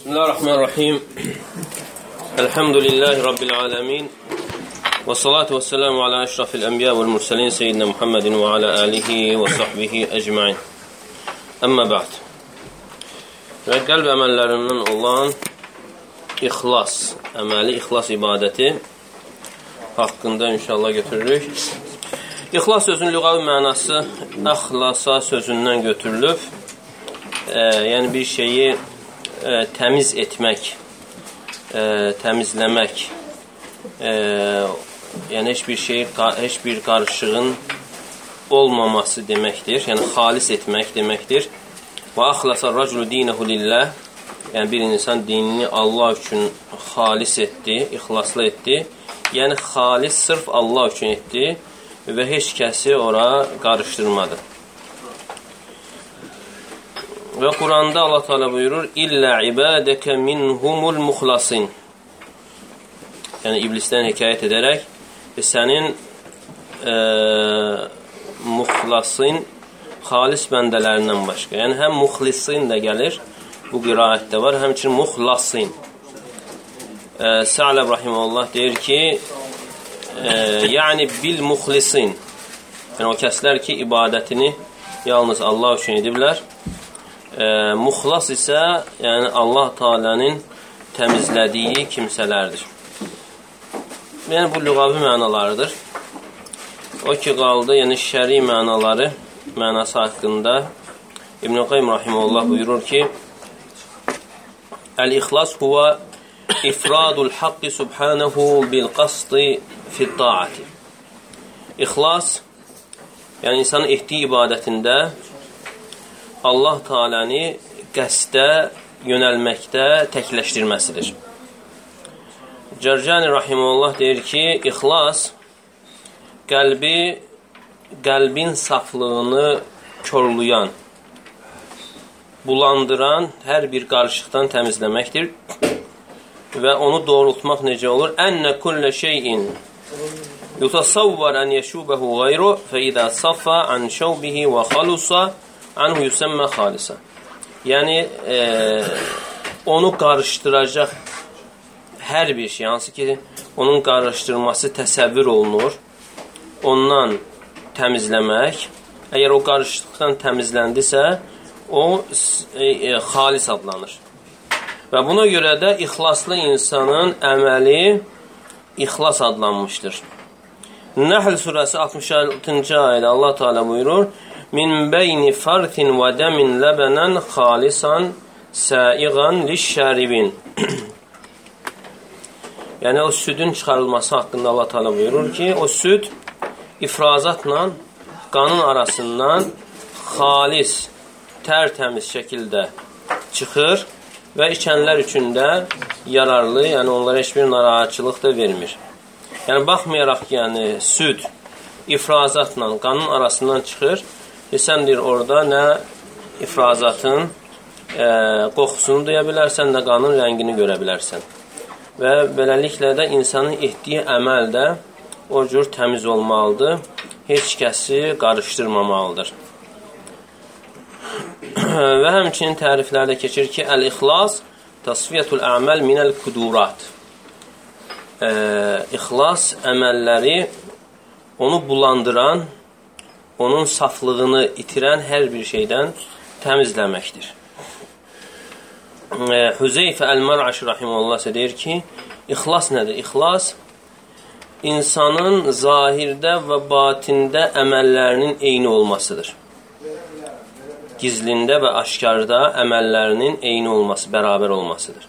Bismillahirrahmanirrahim. Elhamdülillahi Rabbil alemin. Və salatu və selamu ala əşrafil ənbiya vəl mursalin seyyidina Muhammedin və ala alihi və sahbihi əcmain. Əmmə bə'd. Və qəlb əməllərindən olan ixlas əməli, ixlas ibadəti haqqında inşallah götürürük. İxlas sözünün lüğəvi mənası əxlasa sözündən götürülüb. Yəni bir şeyi təmiz etmək, təmizləmək, yəni heç bir qarışığın olmaması deməkdir. Yəni xalis etmək deməkdir. Və axlasa raculu dinəhu lillah, yəni bir insan dinini Allah üçün xalis etdi, ixlaslı etdi. Yəni xalis sırf Allah üçün etdi və heç kəsi ora qarışdırmadı. Və Quranda Allah Teala buyurur: "İllə ibadəkə minhumul muxlasin." Yəni iblisdən hekayət edərək sənin muxlasin, xalis bəndələrindən başqa. Yəni həm muxlisin də gəlir, bu qiraətdə var, həmçinin muxlasin. Sa'ləb rahimehullah deyir ki, yəni bil muxlisin. Yəni o kəslər ki, ibadətini yalnız Allah üçün ediblər. Muxlas isə yəni Allah Teala'nın təmizlədiyi kimsələrdir. Yəni bu lüğavi mənalarıdır. O ki qaldı, yəni şəri mənaları, mənası haqqında İbn-i Qayyim rahimehullah buyurur ki: "Əl-ixlas huwa ifradul haqqi subhanahu bil qasdi fi taati." İxlas, yəni insanın etdiyi ibadətində Allah Teala'nı qəsdə yönəlməkdə təkləşdirməsidir. Cərcani rahimehullah deyir ki, ixlas qəlbin saflığını körlüyan, bulandıran hər bir qarışıqdan təmizləməkdir və onu doğrultmaq necə olur? Ənə kullə şeyin yutasavvar ən yeşubəhu qayru fə idə safa ən şəvbihi və xalusa anhu yüsəmmə xalisa. Yəni, onu qarışdıracaq hər bir şey, hansı ki, onun qarışdırması təsəvvür olunur, ondan təmizləmək. Əgər o qarışıqdan təmizləndisə, o xalis adlanır. Və buna görə də ixlaslı insanın əməli ixlas adlanmışdır. Nəhl surəsi 66-cı ayədə Allah Teala buyurur: "Min beyni fartin və dəmin ləbənən xalisan səiğan lişşəribin." Yəni o südün çıxarılması haqqında Allah Teala buyurur ki, o süd ifrazatla qanın arasından xalis, tərtəmiz şəkildə çıxır və içənlər üçün də yararlı, yəni onlara heç bir narahatçılıq da vermir. Yəni baxmayaraq ki, yəni süd ifrazatla qanın arasından çıxır, sən deyir orada nə ifrazatın qoxusunu duya bilərsən, nə qanın rəngini görə bilərsən. Və beləliklə də insanın etdiyi əməl də o cür təmiz olmalıdır, heç kəsi qarışdırmamalıdır. Və həmçinin təriflərdə keçir ki, əl-ixlas tasfiyyətul əməl minəl kudurat. İxlas əməlləri onu bulandıran, onun saflığını itirən hər bir şeydən təmizləməkdir. Hüzeyfə Əl-Mər'aş rahimehullah deyir ki, ixlas nədir? İxlas, insanın zahirdə və batində əməllərinin eyni olmasıdır. Gizlində və aşkarda əməllərinin eyni olması, bərabər olmasıdır.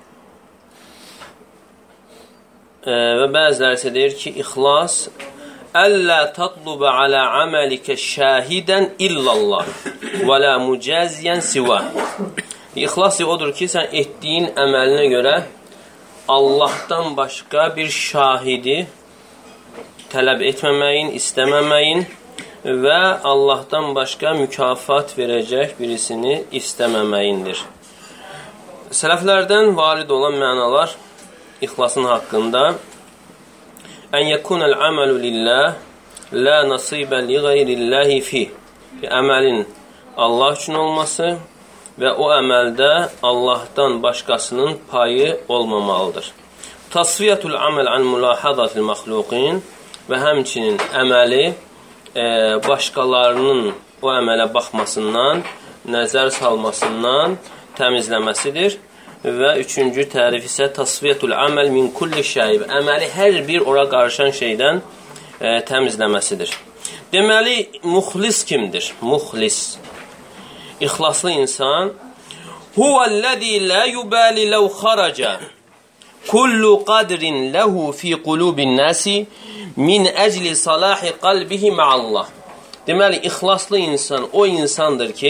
Və bəziləri isə deyir ki, ixlas, "Əllə tatlubə alə əməlikə şəhidən illallah və lə mücəziyən sivə." İxlas odur ki, sən etdiyin əməlinə görə Allahdan başqa bir şahidi tələb etməməyin, istəməməyin və Allahdan başqa mükafat verəcək birisini istəməməyindir. Sələflərdən varid olan mənalar ixlasın haqqında: "Ən yəkunəl əməlu lillah, la nasibə li qeyrillahi fih." Əməlin Allah üçün olması və o əməldə Allahdan başqasının payı olmamalıdır. Tasfiyatul amel an mulahazatil məxluqin və həmçinin əməli başqalarının o əmələ baxmasından, nəzər salmasından təmizləməsidir. Və üçüncü tərif isə tasfiyatul amel min kulli şey, əməli hər bir ora qarışan şeydən təmizləməsidir. Deməli, muxlis kimdir? Muxlis, ixlaslı insan huvəl-ləzi la yubali law xaraca kullu qadrin lahu fi qulubin nasi min əcli salahi qalbihi ma'allah. Deməli, ixlaslı insan o insandır ki,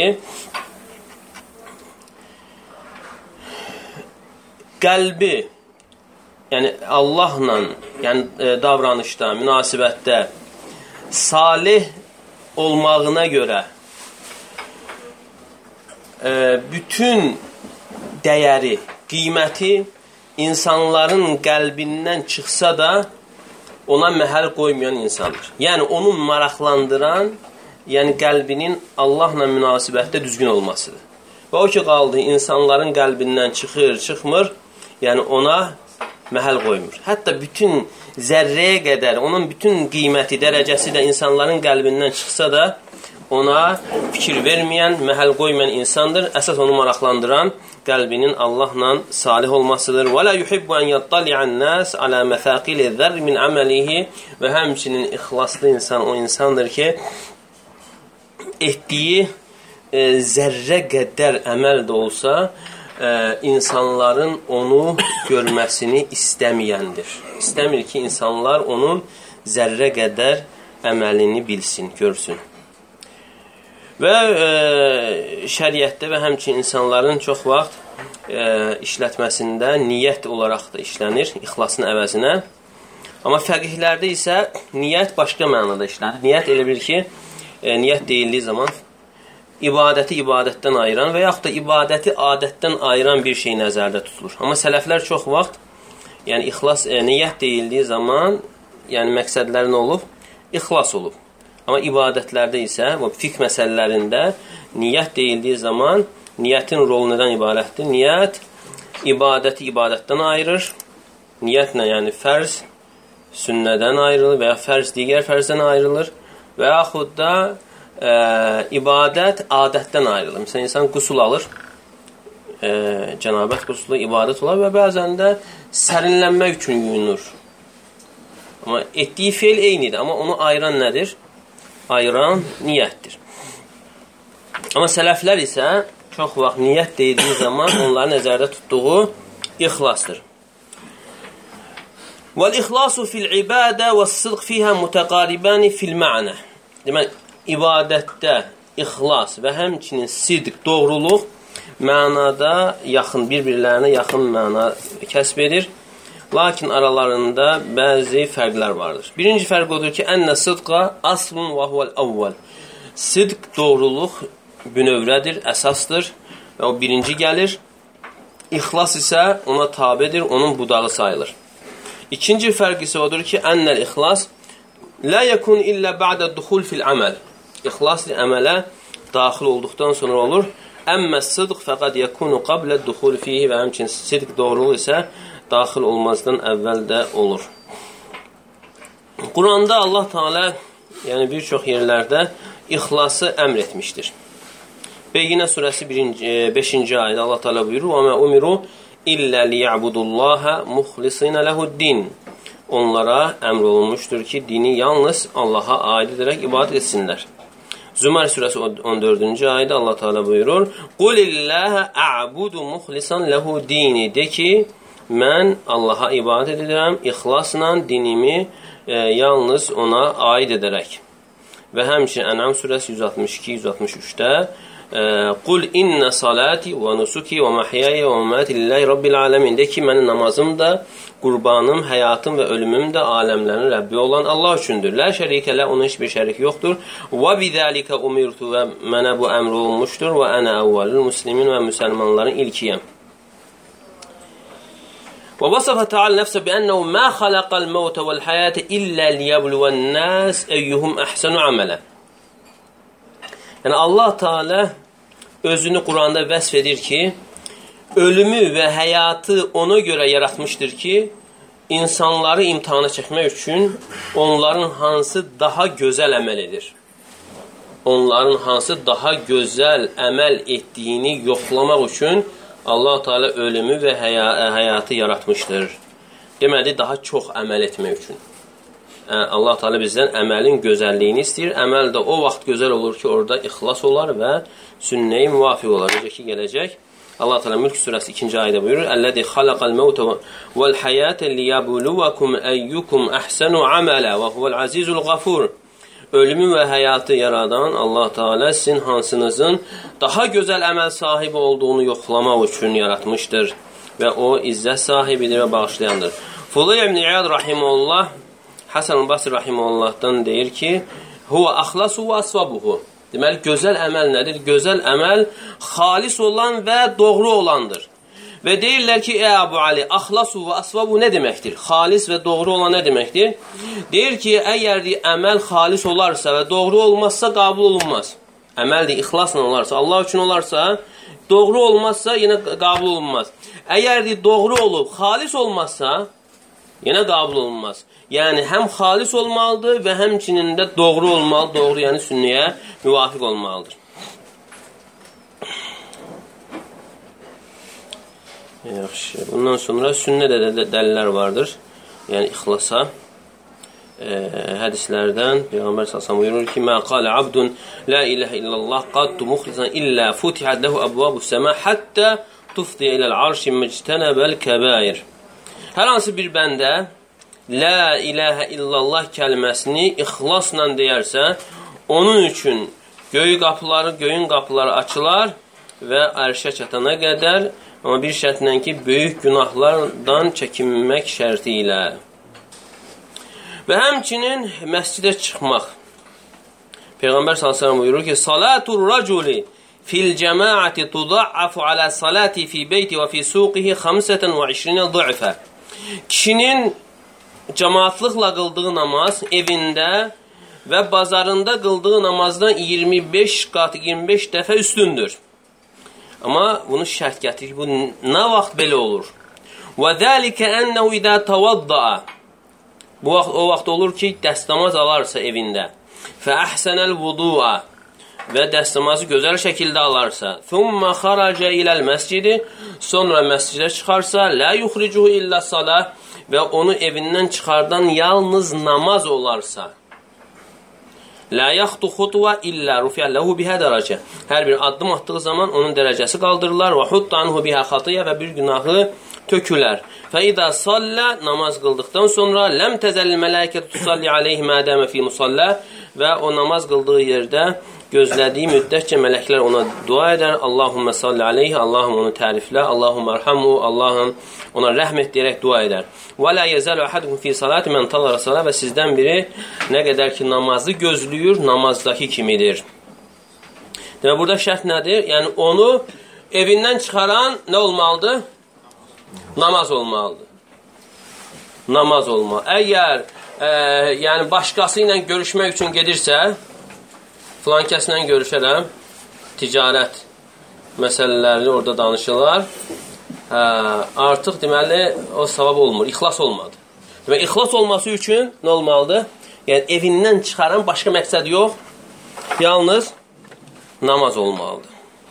qəlbi, yəni Allahla, yəni davranışda, münasibətdə salih olmağına görə bütün dəyəri, qiyməti insanların qəlbindən çıxsa da ona məhəl qoymayan insandır. Yəni onun maraqlandıran, yəni qəlbinin Allahla münasibətdə düzgün olmasıdır. Və o ki qaldı insanların qəlbindən çıxır, çıxmır, yəni ona məhəl qoymur. Hətta bütün zərrəyə qədər onun bütün qiyməti, dərəcəsi də insanların qəlbindən çıxsa da ona fikir verməyən, məhəl qoymayan insandır. Əsas onu maraqlandıran qəlbinin Allahla salih olmasıdır. Və la yuhibbu an yattali'an nas ala mathaqili zərr min amalihi və həmçinin ixlaslı insan o insandır ki, etdiyi zərrə qədər əməl də olsa, insanların onu görməsini istəməyəndir. İstəmir ki, insanlar onun zərrə qədər əməlini bilsin, görsün. Və şəriətdə və həmçinin insanların çox vaxt işlətməsində niyyət olaraq da işlənir, ixlasın əvəzinə. Amma fəqihlərdə isə niyyət başqa mənada işlənir. Niyyət elə bir ki, niyyət deyildiyi zaman ibadəti ibadətdən ayıran və yaxud da ibadəti adətdən ayıran bir şey nəzərdə tutulur. Amma sələflər çox vaxt, yəni ixlas, niyyət deyildiyi zaman, yəni məqsədlər nə olub? İxlas olub. Amma ibadətlərdə isə, fiqh məsələlərində niyyət deyildiyi zaman, niyyətin rolu nədən ibarətdir? Niyyət ibadəti ibadətdən ayırır. Niyyətlə, yəni fərz sünnədən ayrılır və ya fərz digər fərzdən ayrılır və yaxud da ibadət adətdən ayrılır. Məsələn, insan qusul alır, cənabət qusulu ibadət olar və bəzən də sərinlənmək üçün yuyunur. Amma etdiyi feil eynidir, amma onu ayıran nədir? Ayıran niyyətdir. Amma sələflər isə çox vaxt niyyət deyildiyi zaman onların nəzərdə tutduğu ixlasdır. Vəl-ixlasu fil-ibadə və-s-sidq fiyhə mütəqaribəni fil-mə'nə. Demək, ibadətdə ixlas və həmçinin sidq, doğruluq mənada yaxın, bir-birlərinə yaxın məna kəsb edir. Lakin aralarında bəzi fərqlər vardır. Birinci fərq odur ki, ənnə sidqa aslun və huvəl-əvvəl. Sidq, doğruluq bünövrədir, əsasdır və o birinci gəlir. İxlas isə ona tabedir, onun budağı sayılır. İkinci fərq isə odur ki, ənnəl ixlas la yekun illə ba'də duxul fil əməl. İxlas əmələ daxil olduqdan sonra olur. Əmmə sidq fəqad yekunu qablə duxul fihi və həmçinin sidq doğruluq isə daxil olmazdan əvvəl də olur. Quranda Allah Teala, yəni bir çox yerlərdə ixlası əmr etmişdir. Beyyinə surəsi 5-ci ayədə Allah Teala buyurur: "Və mə umiru illə liya'budullaha muxlisina lehu'd-din." Onlara əmr olunmuşdur ki, dini yalnız Allaha aid edərək ibadət etsinlər. Zümər surəsi 14-cü ayədə Allah Teala buyurur: "Qulillaha a'budu muxlisan lehu'd-dini." De ki, mən Allaha ibadət edirəm, ixlasla dinimi yalnız ona aid edərək. Və həmçinin Ən'am surəsi 162-163-də Qul inna salati və nusuki və mahyaya və mamati lillahi rabbil alamin. De ki, mənim namazım da, qurbanım, həyatım və ölümüm də aləmlərin Rəbbi olan Allah üçündür. Lə şərikə lə, onun heç bir şərik yoxdur. Və bidəlikə umirtu, və mənə bu əmr olunmuşdur. Və ənə əvvəlül muslimin, və müsəlmanların ilkiyəm. Və vasafə təala nəfsə biənnəhu mə xaləqəl məvtə vəl həyətə illə liyəbluvən nəs əyyuhum əhsənu əmələ. Yəni Allah Teala özünü Quranda vəsf edir ki, ölümü və həyatı ona görə yaratmışdır ki, insanları imtihana çəkmək üçün onların hansı daha gözəl əməl edir. Onların hansı daha gözəl əməl etdiyini yoxlamaq üçün Allah-u Teala ölümü və həyatı yaratmışdır. Deməli, daha çox əməl etmək üçün. Allah-u Teala bizdən əməlin gözəlliyini istəyir. Əməl də o vaxt gözəl olur ki, orada ixlas olar və sünnəyə müvafiq olar. Necə ki, gələcək. Allah Teala Mülk surəsi 2-ci ayədə buyurur: "Ellezî halaqal mevte vel hayate liyabluwakum eyyukum ahsanu amala ve huvel azizul gafur." Ölümü və həyatı yaradan Allah Teala sizin hansınızın daha gözəl əməl sahibi olduğunu yoxlamaq üçün yaratmışdır və o izzət sahibidir və bağışlayandır. Fudayl ibn İyad rahimehullah Hasan Basri rahimehullahdan deyir ki: "Huve axlasu və asvabuhu." Deməli, gözəl əməl nədir? Gözəl əməl xalis olan və doğru olandır. Və deyirlər ki, ey Əbu Ali, axlasu və asvabu nə deməkdir? Xalis və doğru olan nə deməkdir? Deyir ki, əgər əməl xalis olarsa və doğru olmazsa qəbul olunmaz. Əməl də ixlasla olarsa, Allah üçün olarsa, doğru olmazsa yenə qəbul olunmaz. Əgər doğru olub, xalis olmazsa, yenə qəbul olunmaz. Yəni, həm xalis olmalıdır və həmçinin də doğru olmalı, doğru, yəni sünnəyə müvafiq olmalıdır. Yaxşı, bundan sonra sünnədə də dəlillər vardır. Yəni, ixlasa. Hədislərdən Peyğəmbər sallallahu buyurur ki: "Mə qalə abdun la ilahə illallah qaddu muxlisan illə futihət ləhu əbvabus səma hatta tufdiyə iləl arşi mectənəbəl kəbair." Hər hansı bir bəndə la ilahə illallah kəlməsini ixlasla deyərsə, onun üçün göyün qapıları açılar və ərşə çatana qədər, amma bir şərtlə ki, böyük günahlardan çəkinmək şərti ilə. Və həmçinin məscidə çıxmaq. Peyğəmbər sallallahu buyurur ki: "Salatul raculi fil cemaati tuda'afu ala salati fi beyti və fi suqihi 25 ضعفا." Kişinin cemaatlıqla qıldığı namaz evində və bazarında qıldığı namazdan 25 dəfə üstündür. Amma bunu şərt gətirir ki, bu nə vaxt belə olur? Və zəlikə ənəhu idə təvaddaa. Bu vaxt o vaxt olur ki, dəstəmaz alarsa evində. Fə əhsənəl vudua və dəstəmazı gözəl şəkildə alarsa. Thumma xaraca iləl məscidi, sonra məscidə çıxarsa, la yuxricuhu illə salah və onu evindən çıxardan yalnız namaz olarsa. La yaxtu xutva illə rufiyə ləhu bihə dərəcə. Hər bir addım atdığı zaman onun dərəcəsi qaldırırlar və hutta anhu bihə xatıya və bir günahı tökülər. Fə idə sallə, namaz qıldıqdan sonra ləm təzəlil mələkət tusalli aleyhi mədəmə fi musallə və o namaz qıldığı yerdə gözlədiyi müddətcə mələklər ona dua edər. Allahümmə salli aleyhi, Allahım onu təriflə, Allahümmə ərhamu, Allahım ona rəhm et deyərək dua edər. Və la yəzəlu əhədukum fi salati mən tallara salə və sizdən biri nə qədər ki namazı gözləyir, namazdakı kimidir. Demək, burada şərt nədir? Yəni, onu evindən çıxaran nə olmalıdır? Namaz olmalıdır. Namaz olmalı. Əgər yəni başqası ilə görüşmək üçün gedirsə, filan kəslə görüşərəm, ticarət məsələlərini orada danışırlar, artıq deməli o savab olmur, ixlas olmadı. Demək, ixlas olması üçün nə olmalıdır? Yəni evindən çıxaran başqa məqsəd yox, yalnız namaz olmalıdır.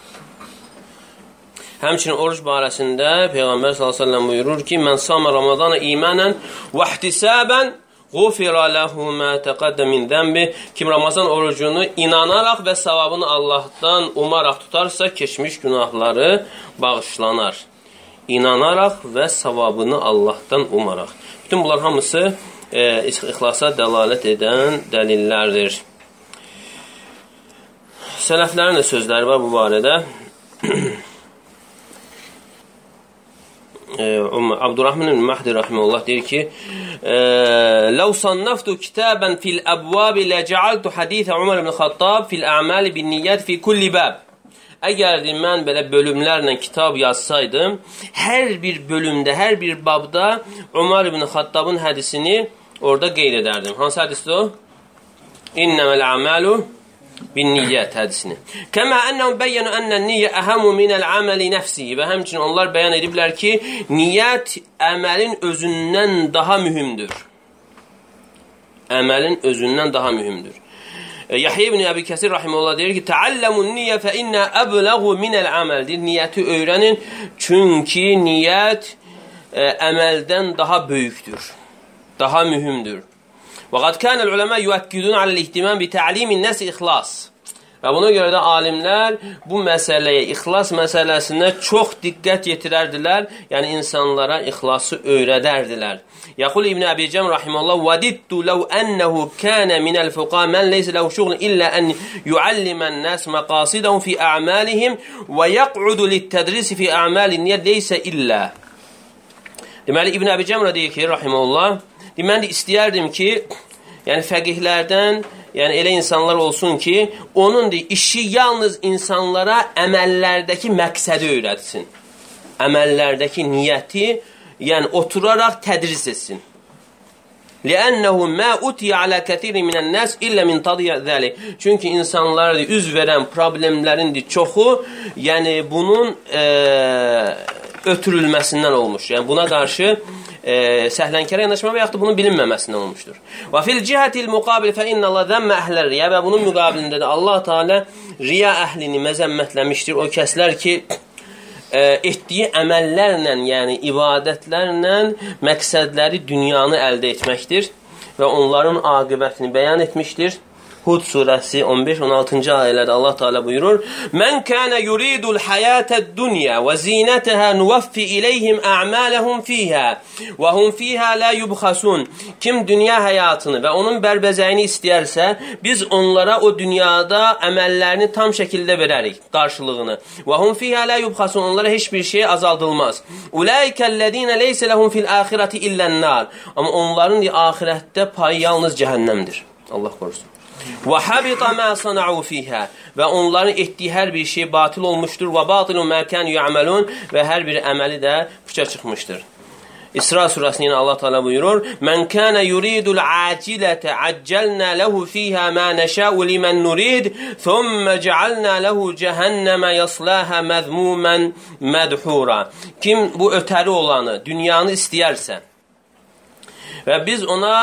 Həmçinin oruc barəsində Peyğəmbər s.ə.v buyurur ki: "Mən sama Ramazana imanən və ihtisabən Ğufira ləhu mə təqəddə min zəmbi." Kim Ramazan orucunu inanaraq və savabını Allahdan umaraq tutarsa, keçmiş günahları bağışlanar. İnanaraq və savabını Allahdan umaraq. Bütün bunlar hamısı ixlasa dəlalət edən dəlillərdir. Sələflərin də sözləri var bu barədə. Abdurrahman ibn Mahdi rahimehullah deyir ki: "Law sannaftu kitaban fil abwab la ja'altu hadith Umar ibn Xattab fil a'mal bin niyyat fi kulli bab." Əgər mən belə bölümlərlə kitab yazsaydım, hər bir bölümdə, hər bir babda Umar ibn Xattabın hədisini orada qeyd edərdim. Hansı hədisdir o? İnnəməl a'malu bin niyyət hədisini. Kəmə ennəhum bəyyənu ennən niyyə əhəmu minəl əməli nəfsi və həmçinin onlar bəyan ediblər ki, niyyət əməlin özündən daha mühümdür. Əməlin özündən daha mühümdür. Yahya ibn Əbi Kəsir rahimehullah deyir ki, "Təalləmun niyyə fə innə əbləğu minəl əməl." Deyir, niyyəti öyrənin, çünki niyyət əməldən daha böyükdür, daha mühümdür. Və qad kânəl uləmə yuəkkidun aləl-ihtimam bi tə'limin nəs ixlas. Və buna görə də alimlər bu məsələyə, ixlas məsələsinə çox diqqət yetirərdilər, yəni insanlara ixlası öyrədərdilər. Yaqul İbn Əbi Cəm rahimehullah: "Vadittu law annahu kana min al-fuqaha man laysa lahu şughun illa an yu'allima an-nas maqasidahum fi a'malihim və yaq'udu lit-tadris fi a'malin niyyət laysa illa." Deməli İbn Əbi Cəm deyir ki, rahimehullah, mən də istəyərdim ki, yəni fəqihlərdən, yəni elə insanlar olsun ki, onun işi yalnız insanlara əməllərdəki məqsədi öyrətsin. Əməllərdəki niyyəti, yəni oturaraq tədris etsin. لِأَنَّهُ مَا أُتِيَ عَلَى كَثِيرٍ مِنَ النَّاسِ إِلَّا مِنْ تَضِيَ ذَلِكَ. Çünki insanlara üz verən problemlərin çoxu, yəni bunun ötürülməsindən olmuş. Yəni buna qarşı səhlənkərə yanaşma və yaxud da bunun bilinməməsindən olmuşdur. Və fil cihatil muqabil fə innallah zəmmə əhlər riya və bunun müqabilində də Allah Teala riya əhlini məzəmmətləmişdir. O kəslər ki, etdiyi əməllərlə, yəni ibadətlərlə məqsədləri dünyanı əldə etməkdir və onların aqibətini bəyan etmişdir. Hud surəsi 15-16-cı ayələrdə Allah Teala buyurur: "Mən kana yuridul hayatad-dunya və zinataha nuwaffi ilayhim a'malahum fiha və hum fiha la yubxasun." Kim dünya həyatını və onun bərbəzəyini istəyərsə, biz onlara o dünyada əməllərini tam şəkildə verərik, qarşılığını. Və hum fiha la yubxasun. Onlara heç bir şey azaldılmaz. Ulaikellezina laysa lahum fil axirati illan-nar. Amma onların axirətdə payı yalnız cəhənnəmdir. Allah qorusun. Və habita ma sana'u fiha. Və onların etdiyi hər bir şey batil olmuşdur. Və batilu ma kanu ya'malun. Və hər bir əməli də puça çıxmışdır. İsra surəsində yine Allah Teala buyurur: "Men kana yuridul acilata ajjalna lehu fiha ma nasha'u limen nurid, thumma ja'alna lehu cehenneme yaslaha mazmuman madhura." Kim bu ötəri olanı, dünyanı istəyərsə və biz ona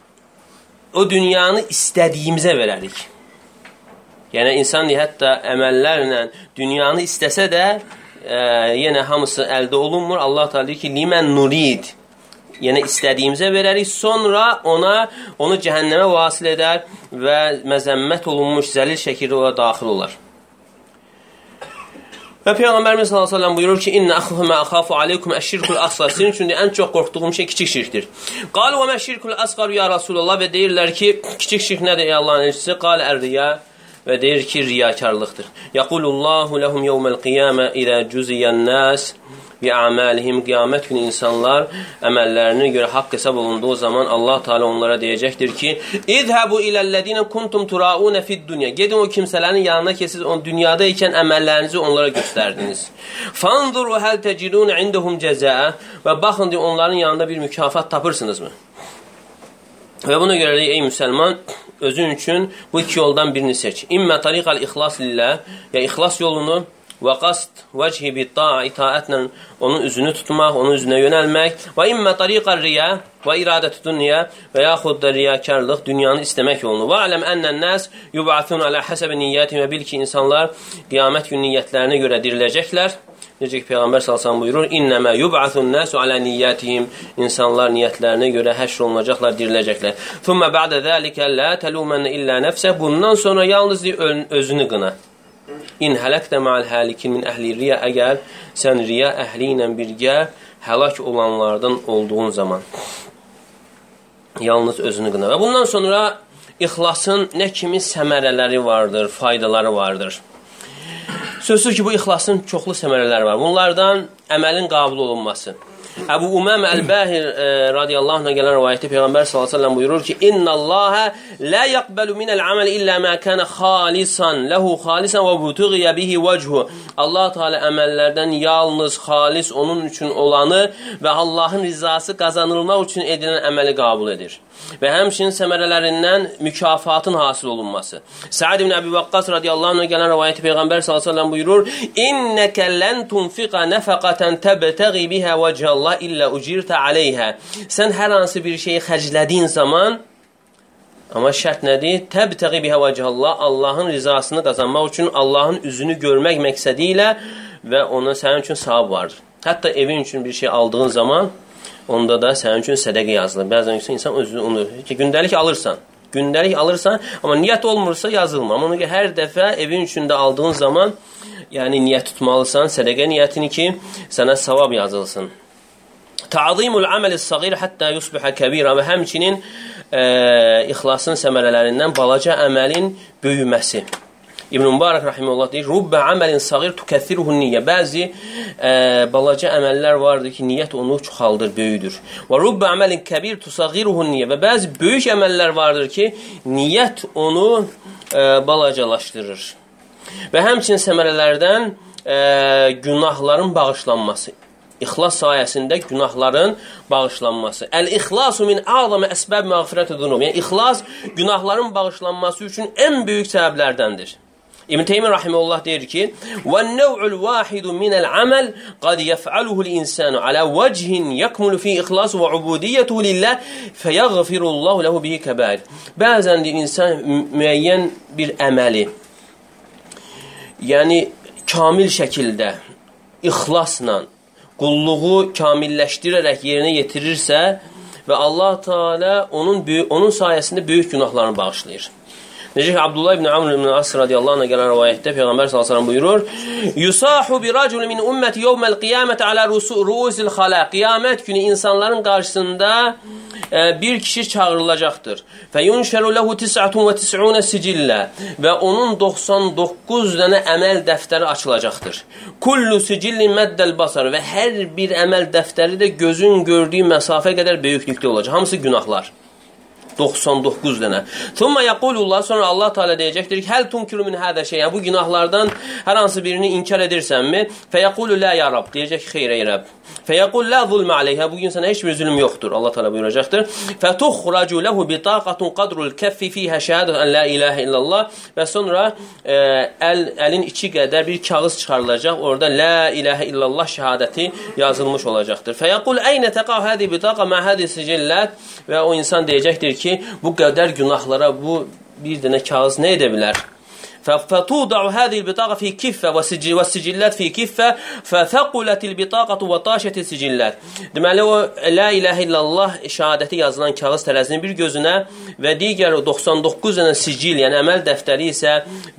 o dünyanı istədiyimizə verərik. Yəni insan hətta əməllərlə dünyanı istəsə də yenə hamısı əldə olunmur. Allah Teala deyir ki, "Limen nurid." Yəni istədiyimizə verərik, sonra onu cəhənnəmə vasil edər və məzəmmət olunmuş zəlil şəkildə ona daxil olar. Və Peyğəmbərimiz sallallahu əleyhi və səlləm buyurur ki: "İnna axafu ma axafu aleykum eş-şirkul asğar." Sizin üçün ən çox qorxduğum şey kiçik şirkdir. Qalu və məş-şirkul asğar ya Rasulullah, və deyirlər ki, kiçik şirk nədir ey Allahın elçisi? Qal ər-riya, və deyir ki, riyakarlıqdır. Yaqulullahu lehum yawmal-qiyamə izə cuziyan-nas bi a'malihim. Qiyamət günü insanlar əməllərinə görə haqq hesab olunduğu zaman Allah Teala onlara deyəcəkdir ki: "İzhabu ilellezine kuntum turaun fid-dunya." Gedin o kimsələrin yanına ki, siz dünyada ikən əməllərinizi onlara göstərdiniz. "Fanzuru hal tecidun indahum cezaa." Və baxın onların yanında bir mükafat tapırsınızmı? Və buna görə də ey müsəlman, özün üçün bu iki yoldan birini seç. İmmə tariqal ixlas lillah, ya ixlas yolunu və qasd vəchi bi ta'a, itaətlə onun üzünü tutmaq, onun üzünə yönəlmək, və immə tariqal riya və iradətü dünya, və yaxud da riyakarlıq, dünyanı istəmək yolunu. Və aləm ənnən nəs yub'athun alə həsəbi niyyəti, və bil ki, insanlar qiyamət gün niyyətlərinə görə diriləcəklər. Necə ki, Peyğəmbər sallallahu buyurur: "İnnəmə yub'athun nasu alə niyyətihim." İnsanlar niyyətlərinə görə həşr olunacaqlar, diriləcəklər. "Thumma ba'da zalika la taluman illa nafsa." Bundan sonra yalnız özünü qına. "İn halakta ma'al halikin min ahli riya." Əgər sən riya əhli ilə birgə həlak olanlardan olduğun zaman yalnız özünü qına. Və bundan sonra ixlasın nə kimi səmərələri vardır, faydaları vardır. Sözsüz ki, bu ixlasın çoxlu səmərələri var. Bunlardan əməlin qəbul olunması. Əbu Umam Əl-Bahir radiyallahu anh'a gələn rivayətdə Peyğəmbər sallallahu əleyhi və səlləm buyurur ki: "İnnallaha la yaqbalu minal amal illa ma kana xalisan, lahu xalisan və butughiya bihi vejhu." Allah Teala əməllərdən yalnız xalis onun üçün olanı və Allahın rizası qazanılmaq üçün edilən əməli qəbul edir. Və həmçinin səmərələrindən mükafatın hasil olunması. Sa'd ibn Əbi Vaqqas radiyallahu anh'a gələn rivayətdə Peyğəmbər sallallahu əleyhi və səlləm buyurur: "İnneke len tunfiqa nafaqatan tabtaghi biha vechallah illa ujirta alayha." Sən hər hansı bir şeyi xərclədiyin zaman, amma şərt nədir? Tabtaghi biha vechallah, Allahın rizasını qazanmaq üçün, Allahın üzünü görmək məqsədi ilə və ona sənin üçün savab vardır. Hətta evin üçün bir şey aldığın zaman onda da sənin üçün sədəqə yazılır. Bəzən insan özünü unutur ki, gündəlik alırsan, amma niyyət olmursa yazılmır. Amma hər dəfə evin üçündə aldığın zaman, yəni niyyət tutmalısan, sədəqə niyyətini ki, sənə savab yazılsın. Ta'zimul amel-s-sagir hatta yusbiha kabira və həmçinin ixlasın səmərələrindən balaca əməlin böyüməsi. İbn Mübarək rahimehullah deyir: "Rubbə amelin sagir tukəssiruhu niyyə." Bəzi balaca əməllər vardır ki, niyyət onu çoxaldır, böyüdür. Və rubbə amelin kəbir tusaghiruhu niyyə. Və bəzi böyük əməllər vardır ki, niyyət onu balacalaşdırır. Və həmçinin səmərələrdən günahların bağışlanması. İxlas sayəsində günahların bağışlanması. Əl-ixlasu min a'zami əsbəb məğfirətü-zunub. Yəni ixlas günahların bağışlanması üçün ən böyük səbəblərdəndir. İbn Teymiyyə rahimehullah deyir ki: "Ven-nev'ul vahidu minel-amel qad yef'aluhu l-insanu ala vechin yakmulu fi ixlas və ubudiyyətuhu lillah feyaghfirullahu lehu bihi kebair." Bəzən də insan müəyyən bir əməli, yəni kamil şəkildə, ixlasla, qulluğu kamilləşdirərək yerinə yetirirsə və Allah Teala onun sayəsində böyük günahlarını bağışlayır. Necə ki, Abdullah ibn Amr ibn As radiyallahu anh'a gələn rivayətdə Peyğəmbər sallallahu əleyhi və səlləm buyurur: "Yusahu bi racul min ummati yawmal qiyamati ala ru'usil xalaq." Qiyamət günü insanların qarşısında bir kişi çağırılacaqdır. Feyunşeru lehu 99 sicillə və onun 99 dənə əməl dəftəri açılacaqdır. Kullu sicillin məddəl basar və hər bir əməl dəftəri də gözün gördüyü məsafə qədər böyüklükdə olacaq. Hamısı günahlar. 99 dənə. Thumma yaqulullah, sonra Allah Teala deyəcəkdir ki: "Hal tunkiru min hada şey?" Bu günahlardan hər hansı birini inkar edirsənmi? Feyaqulu la ya Rab. Deyəcək ki, xeyr ey Rəbb. Feyaqul la zulm aleyha. Bugün sənə heç bir zülm yoxdur. Allah Teala buyuracaqdır. Fetukhracu lehu bitaqatun qadrul kaffi fiha şahadatu an la ilaha illallah. Və sonra əlin içi qədər bir kağız çıxarılacaq. Orada la ilaha illallah şahadəti yazılmış olacaqdır. Feyaqul ayna taqa hadi bitaqa ma hadi sicillat. Və o insan deyəcəkdir ki, bu qədər günahlara bu bir dənə kağız nə edə bilər? فَتُوضَعُ هَذِهِ الْبِطَاقَ فِي كِفَّةٍ وَالسِّجِلَّاتِ فِي كِفَّةٍ فَثَقُلَتِ الْبِطَاقَةُ وَطَاشَتِ السِّجِلَّاتِ. Deməli, o la ilahe illallah şəhadəti yazılan kağız tərəzinin bir gözünə və digər 99 dənə sicil, yəni əməl dəftəri isə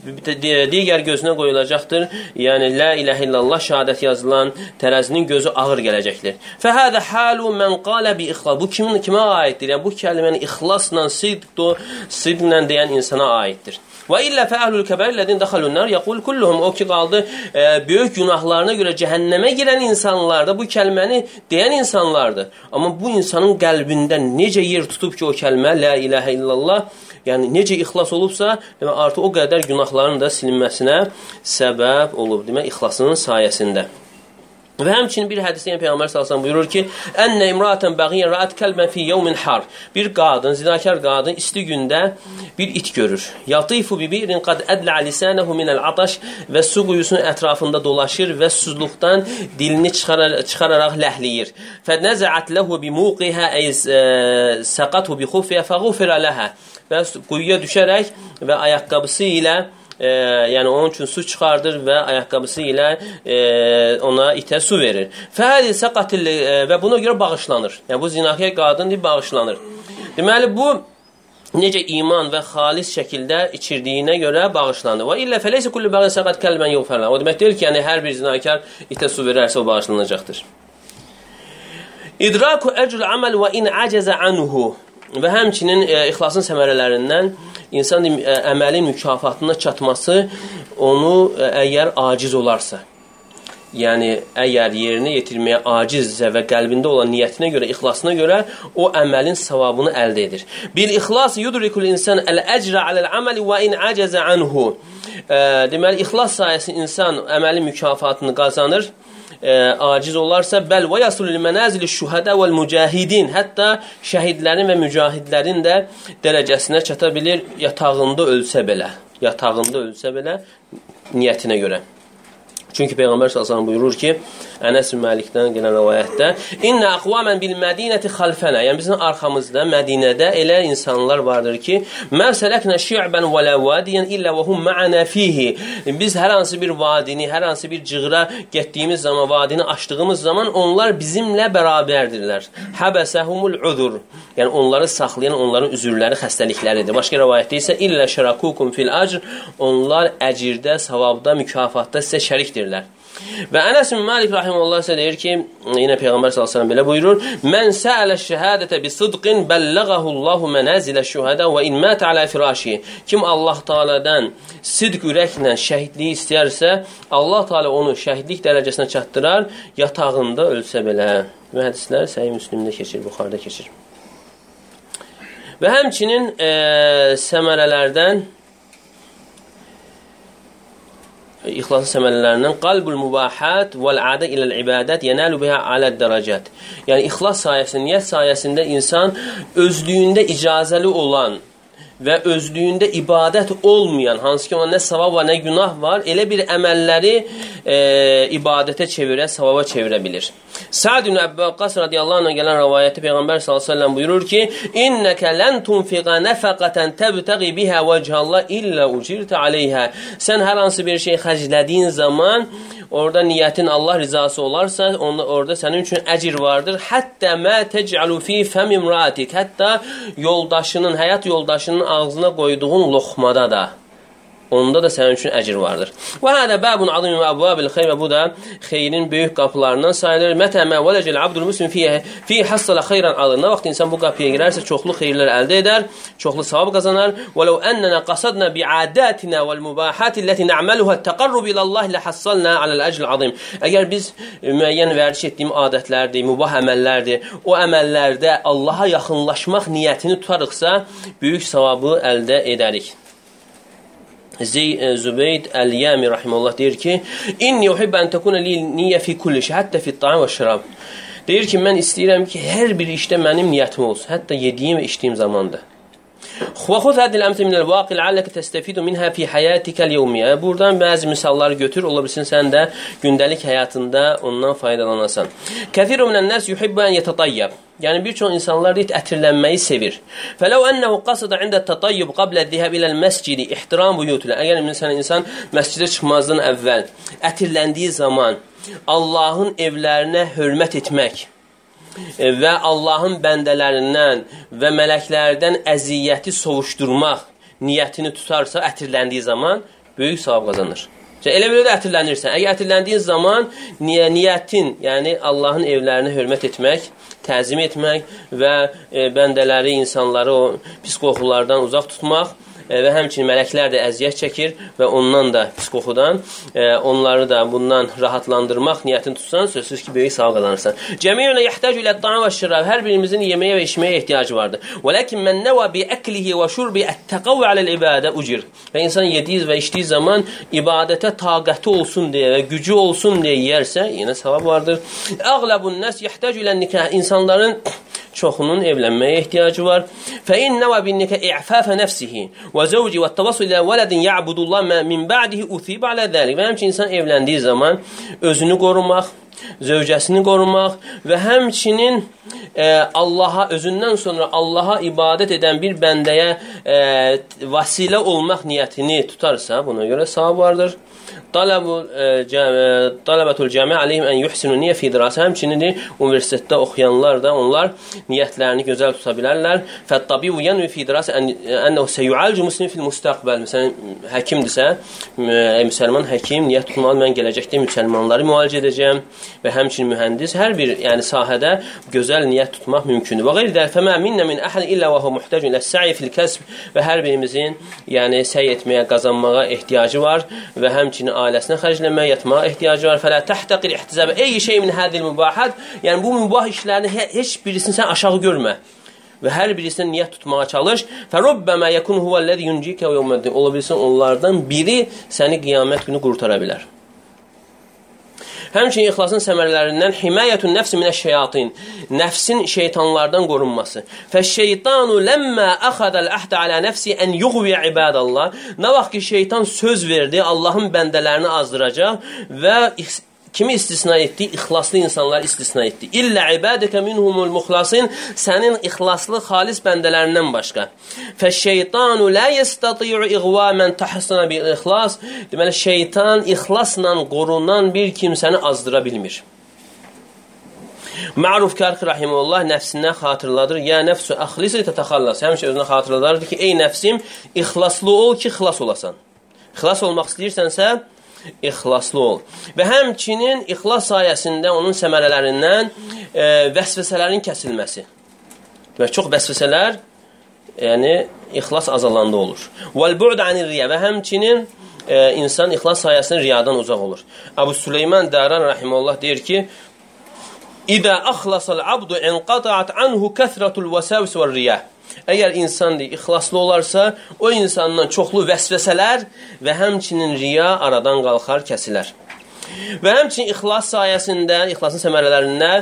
digər gözünə qoyulacaqdır. Yəni la ilahe illallah şəhadəti yazılan tərəzinin gözü ağır gələcəkdir. فَهَذَا حَالُ مَنْ قَالَ بِإِخْلَاص. Bu kimə aiddir? Yəni bu kəliməni ixlasla, sidqlə deyən insana aiddir. Və illə fəəhlül kəbərlərin dəxəlünlər yəqul kulluhum. O ki qaldı böyük günahlarına görə cəhənnəmə girən insanlar da bu kəlməni deyən insanlardır. Amma bu insanın qəlbində necə yer tutub ki, o kəlmə la ilahə illallah, yəni necə ixlas olubsa, demək artıq o qədər günahların da silinməsinə səbəb olub, demək ixlasının sayəsində. Və həmçinin bir hədisdə Peyğəmbər sallallahu buyurur ki: "Ənə imra'atan bəğiyən ra'at kəlbən fi yawmin har." Bir qadın, zinakar qadın isti gündə bir it görür. Yatifu bi bi'rin qad adla lisanehu min al-atash və su quyusunun ətrafında dolaşır və susuzluqdan dilini çıxararaq ləhləyir. Fənaza'at lahu bi muqiha ay saqathu bi khufya faghfira laha. Və quyuya düşərək və ayaqqabısı ilə yəni onun üçün su çıxardır və ayaqqabısı ilə ona itə su verir. Fəhəli səqatil və buna görə bağışlanır. Yəni bu zinakar qadın bağışlanır. Deməli bu necə iman və xalis şəkildə içirdiyinə görə bağışlanır. Və illə fəleysə kullu bəğin səqat kəlmən yuvfərlə. O demək deyil ki, yəni hər bir zinakar itə su verərsə o bağışlanacaqdır. İdraku əcrül aməl və in acəzə anhu. Və həmçinin ixlasın səmərələrindən insan əməlin mükafatına çatması onu əgər aciz olarsa. yəni əgər yerinə yetirməyə acizsə və qəlbində olan niyyətinə görə, ixlasına görə o əməlin savabını əldə edir. Bil ixlas yudrikul insan el-əcra aləl-əməli və in əcəzə anhu. Deməli, ixlas sayəsində insan əməlin mükafatını qazanır, aciz olarsa, bəl və yasulul mənazil şuhada vəl mücahidin, hətta şəhidlərin və mücahidlərin də dərəcəsinə çata bilir, yatağında ölsə belə niyyətinə görə. Çünki Peyğəmbər sallallahu buyurur ki, Ənəs bin Məlikdən gələn rivayətdə, İnnə əqvamən bil mədinəti xalfənə, yəni bizim arxamızda, Mədinədə elə insanlar vardır ki, Məv sələknə şi'bən və lə vadiyən illə və hum mə'ənə fihi. Biz hər hansı bir vadini, hər hansı bir cığıra getdiyimiz zaman, vadini açdığımız zaman onlar bizimlə bərabərdirlər. Həbəsəhumul udur. Yəni onları saxlayan, onların üzürləri xəstəlikləridir. Başqa rivayətdə isə illə şərakukum fil əcr, onlar əcirdə, savabda, mükafatda sizə şərikdirlər. Və Ənəs bin Məlik rahimehullah isə deyir ki, yenə Peyğəmbər sallallahu əleyhi və səlləm belə buyurur: "Mən sə'ələ şəhadətə bi sidqin bəlləğəhullahu mənəzilə şuhada və in mət alə firaşi." Kim Allah Taala'dan sidq ürəklə şəhidliyi istəyərsə, Allah Taala onu şəhidlik dərəcəsinə çatdırar, yatağında ölsə belə. Və hədislər Səhih Müslimdə keçir, Buxarıda keçir. Və həmçinin səmərələrdən İxlasın səmərələrindən qalbul mübahat vəl-adə iləl-ibadət yənalu biha aləd-dərəcət. Yəni, ixlas sayəsində, niyyət sayəsində insan özlüyündə icazəli olan və özlüyündə ibadət olmayan, hansı ki, ona nə savab var, nə günah var, elə bir əməlləri ibadətə çevirə, savaba çevirə bilir. Sa'd ibn Əbi Vaqqas radiyallahu anh'a gələn rivayəti Peyğəmbər sallallahu əleyhi və səlləm buyurur ki: "İnnəkə lən tunfiqa nəfaqatan təbtəği biha vəchallah illə ucirtə aleyhə." Sən hər hansı bir şey xərclədiyin zaman orada niyyətin Allah rizası olarsa, orada sənin üçün əcir vardır. Hətta mə tec'alu fi fəm imratik. Hətta yoldaşının, həyat yoldaşının ağzına qoyduğun loxmada da, onda da sənin üçün əcir vardır. Və hədə bəbun azim və əbvabil xeyr, və bu da xeyrin böyük qapılarından sayılır. Mətə mə vələcəl abdul muslim fi hassala xeyran alır. Nə vaxt insan bu qapıya girərsə, çoxlu xeyirlər əldə edər, çoxlu savab qazanar. Və ləv ennənə qasadna bi'adatina vəl mübahati ləti nə'məluhə təqarrub ilallah lə hassalna aləl əcl azim. Əgər biz müəyyən vərdiş etdiyim adətlərdir, mübah əməllərdir, o əməllərdə Allaha yaxınlaşmaq niyyətini tutarıqsa, böyük savabı əldə edərik. Zübeyd Əl-Yəmi rahimehullah deyir ki, İnni uhibbə ən təkuna li niyyə fi kulli şey, hətta fi ta'am və şərab. Deyir ki, mən istəyirəm ki, hər bir işdə mənim niyyətim olsun, hətta yediyim və içdiyim zamanda. Və xud hədil əmsə minəl vaqi ləalləkə təstəfidu minhə fi həyətikəl yevmiyyə. Buradan bəzi misalları götür, ola bilsin sən də gündəlik həyatında ondan faydalanasan. Kəthirun minən nəs yuhibbə ən yətətayyəb. Yəni, bir çox insanlar deyir, ətirlənməyi sevir. Fələv ənəhu qasıda ində tatayyub qablə zihəb iləl məscidi ihtiram buyutulə. Əgər insan məscidə çıxmazdan əvvəl ətirləndiyi zaman Allahın evlərinə hörmət etmək və Allahın bəndələrindən və mələklərdən əziyyəti sovuşdurmaq niyyətini tutarsa, ətirləndiyi zaman böyük savab qazanır. Elə belə də ətirlənirsən. Əgər ətirləndiyin zaman niyyətin, yəni Allahın evlərini hörmət etmək, təzim etmək və bəndələri, insanları o pis qoxulardan uzaq tutmaq və həmçinin mələklər də əziyyət çəkir və ondan da pis qoxudan onları da bundan rahatlandırmaq niyyətini tutsan, sözsüz ki, böyük savab qazanırsan. Cəmiyyənə yəhtəc ilə ta'am və şirab. Hər birimizin yeməyə və içməyə ehtiyacı vardır. Və ləkin mən nəvə bi əklihi və şurbi ət-təqavvə aləl-ibadə ucir. Və insan yediyi və içdiyi zaman ibadətə taqəti olsun deyə və gücü olsun deyə yeyərsə, yenə savab vardır. Əğləbun nəs yəhtəc ilə nikah. İnsanların çoxunun evlənməyə ehtiyacı var. Fəin nəvə bin nikə i'fəfə nəfsihi və zəvci və təvasul ilə vələdin ya'budullah min ba'dihi uthib alə zəlik. Və həmçinin insan evləndiyi zaman özünü qorumaq, zövcəsini qorumaq və həmçinin Allaha, özündən sonra Allaha ibadət edən bir bəndəyə vasilə olmaq niyyətini tutarsa, buna görə savab vardır. Tələbətul cəmi aleyhim ən yuhsinu niyyə fi dirasa. Həmçinin universitetdə oxuyanlar da onlar niyyətlərini gözəl tuta bilərlər. Fəttabibu yanvi fi dirasa ənəhu seyualcu muslim fil müstəqbəl. Məsələn, həkimdirsə, müsəlman həkim niyyət tutmalı, mən gələcəkdə müsəlmanları müalicə edəcəm və həmçinin mühəndis, hər bir sahədə gözəl niyyət tutmaq mümkündür. Və qeyri dəl fəmə minnə min əhəd illə və hə muhtəcun ilə sə'i fil kəsb. Və hər birimizin səy etməyə, qazanmağa ehtiyacı var və həmçinin ailəsinə xərcləmək, yatmağa ehtiyacı var. Fələ təhtəqir ihtizabə ey şey min hədil mübahat. Yəni bu mübah işlərini heç birisini sən aşağı görmə. Və hər birisini niyyət tutmağa çalış. Fərubbəmə yekun huvəl-ləzi yuncikə yevməddin. Ola bilsin onlardan biri səni qiyamət günü qurtara bilər. Həmçinin ixlasın səmərələrindən himayətun nəfsi minəş-şeyatin. Nəfsin şeytanlardan qorunması. Fəş-şeytanu ləmmə əxədəl əhdə alə nəfsi ən yuğviyə ibadallah. Nə vaxt ki şeytan söz verdi, Allahın bəndələrini azdıracaq və kimi istisna etdi? İxlaslı insanlar istisna etdi. İllə ibadəkə minhumul muxlasin. Sənin ixlaslı, xalis bəndələrindən başqa. Fəş-şeytanu lə yəstəti'u iğva mən təhsana bil-ixlas. Deməli, şeytan ixlasla qorunan bir kimsəni azdıra bilmir. Ma'ruf Kərxi rahimehullah nəfsindən xatırladır. Ya nəfsü əxlisi tətəxallas. Həmişə özünə xatırladardı ki, ey nəfsim, ixlaslı ol ki, xilas olasan. Xilas olmaq istəyirsənsə, ixlaslı ol. Və həmçinin ixlas sayəsində onun səmərələrindən vəsvəsələrin kəsilməsi. Demək, çox vəsvəsələr yəni ixlas azalanda olur. Vəl-bu'd anir-riya və həmçinin insan ixlas sayəsində riyadan uzaq olur. Əbu Süleyman Dəran rahimehullah deyir ki: "İzə axlasal abdu inqata'at anhu kəsratul vəsəvis və-riya." Əgər insan ixlaslı olarsa, o insandan çoxlu vəsvəsələr və həmçinin riya aradan qalxar, kəsilər. Və həmçinin ixlas sayəsində, ixlasın səmərələrində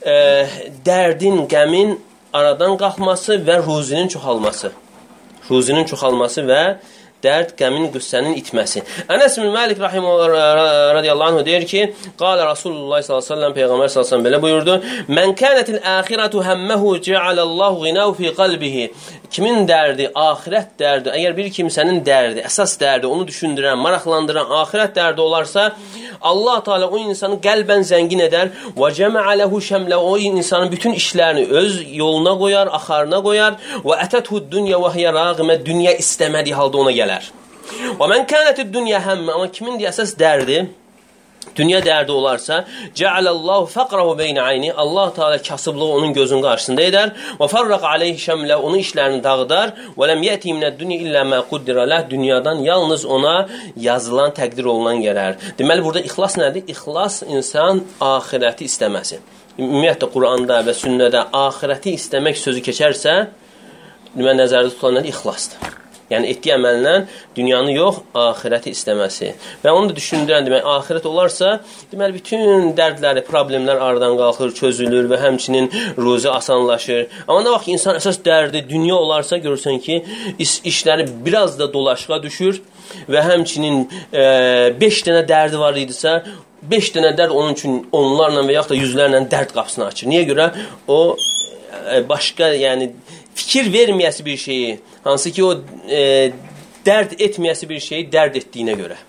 dərdin, qəmin aradan qalxması və ruzinin çoxalması. Ruzinin çoxalması və dərd, qəmin, qüssənin itməsi. Ənəs ibn Məlik rahimehullah radiyallahu anh deyir ki, qala Rasulullah sallallahu əleyhi və səlləm peyğəmbər sallallahu əleyhi və səlləm belə buyurdu: "Mən kanatil axiratu hammuhu ja'alallahu ghinahu fi qalbihi." Kimin dərdi, axirət dərdi, əgər bir kimsənin dərdi, əsas dərdi, onu düşündürən, maraqlandıran axirət dərdi olarsa, Allah Teala o insanı qəlbən zəngin edər və cəma'a lehu şamla, o insanın bütün işlərini öz yoluna qoyar, axarına qoyar və atatu'd-dunya və hiya rağimə, dünya istəmədiyi halda ona gələr. Və mən kanatid-dunya hammə, amma kimin əsas dərdi, dünya dərdi olarsa, ca'alallahu faqrahu beyne ayni, Allah Teala kasıblığı onun gözünün qarşısında edər və farraq alayhi şamla, onun işlərini dağıdar və lem yati mined-dunya illa ma quddira lah, dünyadan yalnız ona yazılan, təqdir olunan gələr. Deməli burada ixlas nədir? İxlas insan axirəti istəməsi. Ümumiyyətlə Quranda və sünnədə axirəti istəmək sözü keçərsə, deməli nəzərdə tutulan nədir? İxlasdır. Yəni etdiyi əməllə dünyanı yox, axirəti istəməsi. Və onu da düşündürən demək, axirət olarsa, deməli bütün dərdləri, problemlər aradan qalxır, çözülür və həmçinin ruzi asanlaşır. Amma nə vaxt insan əsas dərdi dünya olarsa, görürsən ki, işləri biraz da dolaşığa düşür və həmçinin 5 dənə dərdi var idisə, 5 dənə dərd onun üçün onlarla və yaxud da yüzlərlə dərd qapısını açır. Niyə görə? O başqa, yəni fikir verməyəsi bir şeyi, hansı ki o dərd etməyəsi bir şeyi dərd etdiyinə görə.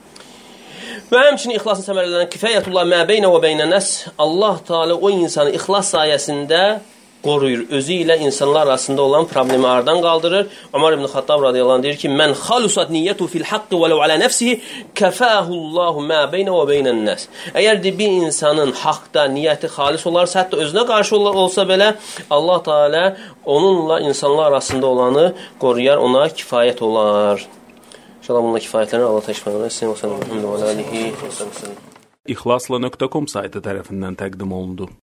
Və həmçinin ixlasın səmərələrindən kifayətullah mə beynə və beynə nəs, Allah Teala o insanı ixlas sayəsində qoruyur. Özü ilə insanlar arasında olan problemi aradan qaldırır. Ömər ibn Xattab radiyallahu anh deyir ki, mən xalusat niyyətu fil haqqı və ləv alə nəfsihi kəfəhullahu mə beynə və beynən nəs. Əgər bir insanın haqda niyyəti xalis olarsa, hətta özünə qarşı olsa belə, Allah Teala onunla insanlar arasında olanı qoruyar, ona kifayət olar. İnşallah bununla kifayətlənir. Allah təşəkkür edir. İxlasla.com saytı tərəfindən təqdim olundu.